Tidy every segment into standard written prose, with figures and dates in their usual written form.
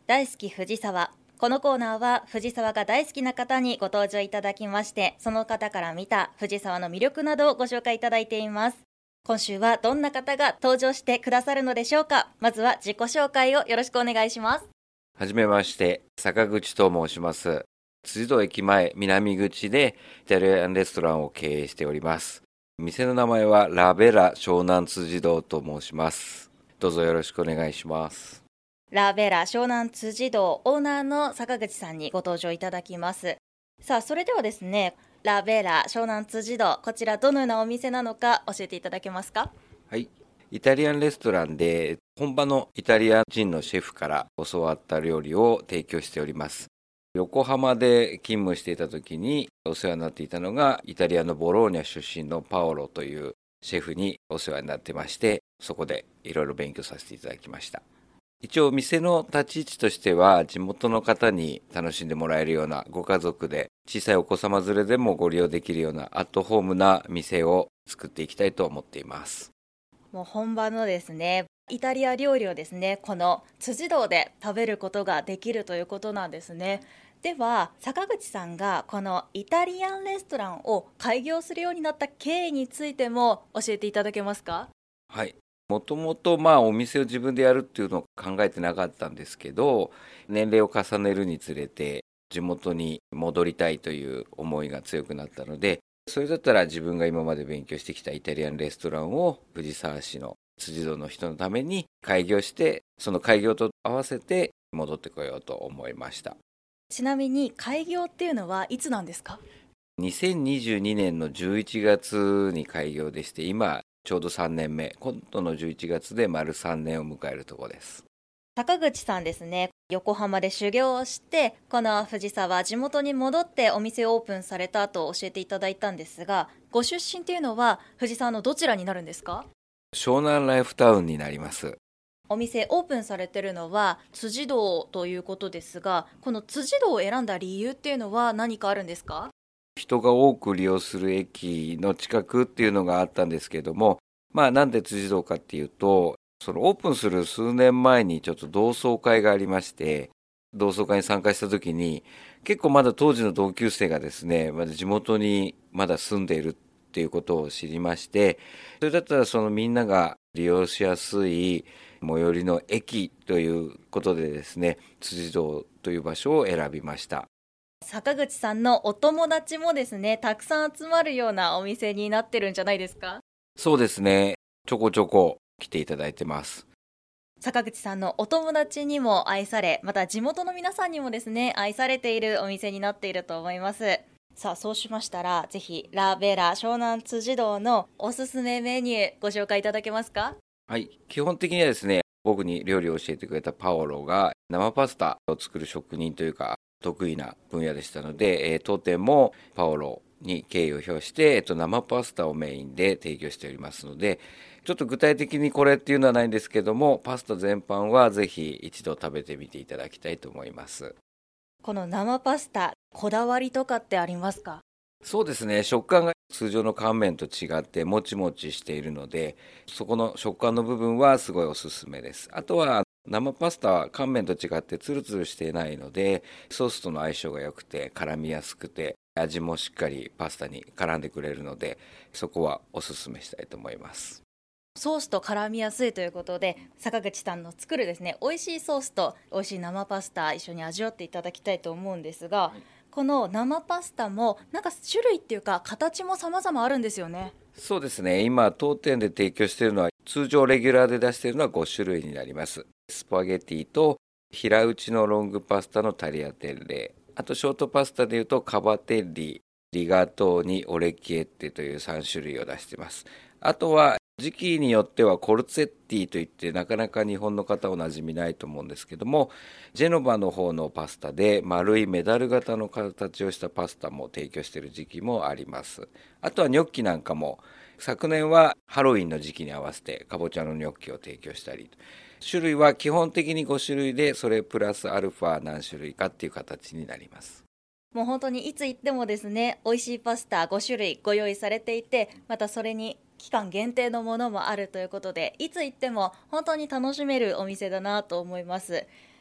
大好き藤沢。このコーナーは藤沢が大好きな方にご登場いただきまして、その方から見た藤沢の魅力などをご紹介いただいています。今週はどんな方が登場してくださるのでしょうか。まずは自己紹介をよろしくお願いします。 はじめまして、坂口と申します。辻堂駅前南口でイタリアンレストランを経営しております。店の名前はラベラ湘南辻堂と申します。どうぞよろしくお願いします。 ラベラ湘南辻堂オーナーの坂口さんにご登場いただきます。さあ、それではですね、ラベラ湘南辻堂、こちらどのようなお店なのか教えていただけますか？ はい。イタリアンレストランで本場のイタリア人のシェフから教わった料理を提供しております。横浜で勤務していた時にお世話になっていたのがイタリアのボローニャ出身のパオロというシェフにお世話になってまして、そこでいろいろ勉強させていただきました。一応店の立ち位置としては地元の方に楽しんでもらえるような、ご家族で小さいお子様連れでもご利用できるようなアットホームな店を作っていきたいと思っています。 もう本場のですね、イタリア料理をですね、この辻堂で食べることができるということなんですね。では坂口さんがこのイタリアンレストランを開業するようになった経緯についても教えていただけますか？ はい。もともとお店を自分でやるっていうのを考えてなかったんですけど、年齢を重ねるにつれて地元に戻りたいという思いが強くなったので、それだったら自分が今まで勉強してきたイタリアンレストランを藤沢市の辻堂の人のために開業して、その開業と合わせて戻ってこようと思いました。 ちなみに開業っていうのはいつなんですか 2022年の11月に開業でして、今ちょうど3年目、今度の11月で丸3年を迎えるところです。 坂口さんですね、横浜で修行をしてこの藤沢地元に戻ってお店をオープンされたと教えていただいたんですが、ご出身っていうのは藤沢のどちらになるんですか？ 湘南ライフタウンになります。 お店オープンされてるのは辻堂ということですが、この辻堂を選んだ理由っていうのは何かあるんですか？ 人が多く利用する駅の近くっていうのがあったんですけども、なんで辻堂かっていうと、そのオープンする数年前にちょっと同窓会がありまして、同窓会に参加した時に結構まだ当時の同級生がですね、まだ地元にまだ住んでいるっていうことを知りまして、それだったらそのみんなが利用しやすい最寄りの駅ということでですね、辻堂という場所を選びました。 坂口さんのお友達もですね、たくさん集まるようなお店になってるんじゃないですか？ そうですね、ちょこちょこ来ていただいてます。 坂口さんのお友達にも愛され、また地元の皆さんにもですね、愛されているお店になっていると思います。さあ、そうしましたらぜひラベラ湘南辻堂のおすすめメニューご紹介いただけますか？ はい、基本的にはですね、僕に料理を教えてくれたパオロが生パスタを作る職人というか得意な分野でしたので、当店もパオロに敬意を表して、生パスタをメインで提供しておりますので、ちょっと具体的にこれっていうのはないんですけども、パスタ全般はぜひ一度食べてみていただきたいと思います。 この生パスタ、こだわりとかってありますか？ そうですね、食感が通常の乾麺と違ってもちもちしているので、そこの食感の部分はすごいおすすめです。あとは生パスタは乾麺と違ってツルツルしていないので、ソースとの相性が良くて絡みやすくて、味もしっかりパスタに絡んでくれるので、そこはおすすめしたいと思います。 ソースと絡みやすいということで、坂口さんの作るですね、美味しいソースと美味しい生パスタ一緒に味わっていただきたいと思うんですが、この生パスタもなんか種類っていうか形も様々あるんですよね。 そうですね、今当店で提供しているのは、通常レギュラーで出しているのは5種類になります。スパゲティと平打ちのロングパスタのタリアテッレ、あとショートパスタでいうとカバテッリ、リガトーニ、オレキエッテという3種類を出しています。あとは時期によってはコルツェッティといってなかなか日本の方おなじみないと思うんですけども、ジェノバの方のパスタで丸いメダル型の形をしたパスタも提供している時期もあります。あとはニョッキなんかも昨年はハロウィンの時期に合わせてかぼちゃのニョッキを提供したり、種類は基本的に5種類で、それプラスアルファ何種類かっていう形になります。 もう本当にいつ行ってもですね、美味しいパスタ5種類ご用意されていて、またそれに期間限定のものもあるということで、いつ行っても本当に楽しめるお店だなと思います。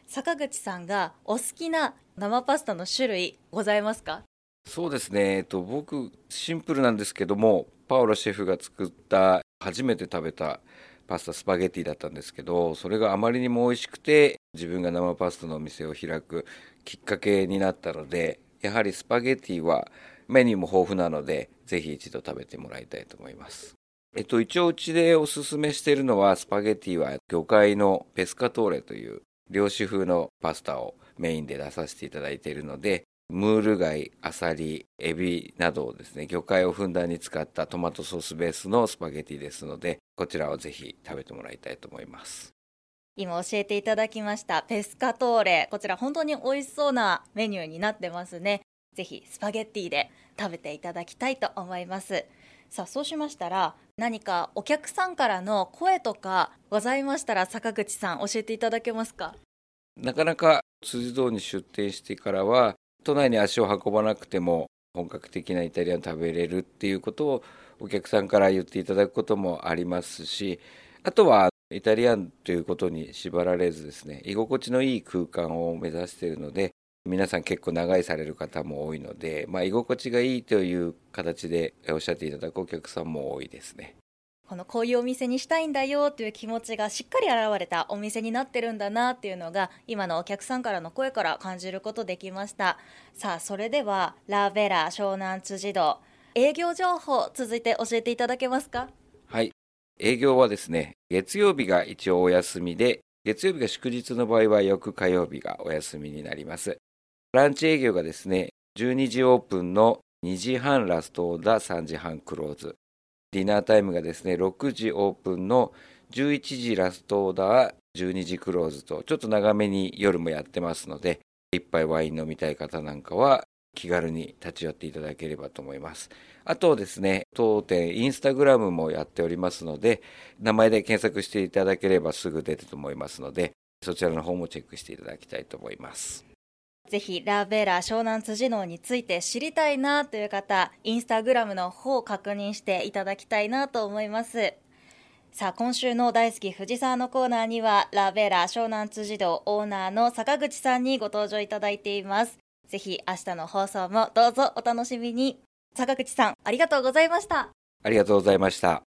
坂口さんがお好きな生パスタの種類ございますか？ そうですね、僕シンプルなんですけども、パオロシェフが作った初めて食べたパスタスパゲティだったんですけど、それがあまりにも美味しくて自分が生パスタのお店を開くきっかけになったので、やはりスパゲティはメニューも豊富なので、ぜひ一度食べてもらいたいと思います。一応うちでおすすめしているのは、スパゲティは魚介のペスカトーレという漁師風のパスタをメインで出させていただいているので、ムール貝、アサリ、エビなどをですね、魚介をふんだんに使ったトマトソースベースのスパゲティですので、こちらをぜひ食べてもらいたいと思います。 今教えていただきましたペスカトーレ、こちら本当に美味しそうなメニューになってますね。ぜひスパゲッティで食べていただきたいと思います。さあ、そうしましたら何かお客さんからの声とかございましたら、坂口さん教えていただけますか？ なかなか辻堂に出店してからは、都内に足を運ばなくても本格的なイタリアン食べれるっていうことをお客さんから言っていただくこともありますし、あとはイタリアンということに縛られずですね、居心地のいい空間を目指しているので、皆さん結構長居される方も多いので、居心地がいいという形でおっしゃっていただくお客さんも多いですね。 こういうお店にしたいんだよという気持ちがしっかり現れたお店になってるんだなっていうのが、今のお客さんからの声から感じることできました。さあ、それではラベラ湘南辻堂、営業情報続いて教えていただけますか？ はい。営業はですね、月曜日が一応お休みで、月曜日が祝日の場合は翌火曜日がお休みになります。ランチ営業がですね、12時オープンの2時半ラストオーダー、3時半クローズ。ディナータイムがですね、6時オープンの11時ラストオーダー、12時クローズと、ちょっと長めに夜もやってますので、一杯ワイン飲みたい方なんかは気軽に立ち寄っていただければと思います。あとですね、当店インスタグラムもやっておりますので、名前で検索していただければすぐ出ると思いますので、そちらの方もチェックしていただきたいと思います。 ぜひラベラ湘南辻堂について知りたいなという方、インスタグラムの方を確認していただきたいなと思います。さあ、今週の大好き藤沢のコーナーにはラベラ湘南辻堂オーナーの坂口さんにご登場いただいています。ぜひ明日の放送もどうぞお楽しみに。坂口さん、ありがとうございました。 ありがとうございました。